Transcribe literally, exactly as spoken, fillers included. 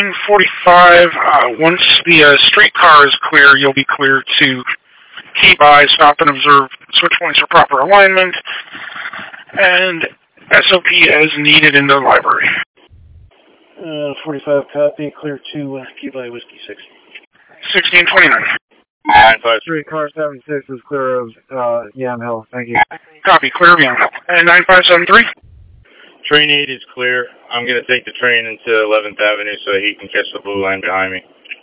forty-five, uh, once the uh, streetcar is clear, you'll be clear to keep by, stop and observe switch points for proper alignment, and S O P as needed in the library. Uh, forty-five copy, clear to uh, keep by Whiskey six. sixteen twenty-nine. nine five three, car seventy-six is clear of uh, Yam Hill, thank you. Copy, clear of Yam Hill. And nine five seven three? Train eight is clear. I'm going to take the train into eleventh Avenue so he can catch the blue line behind me.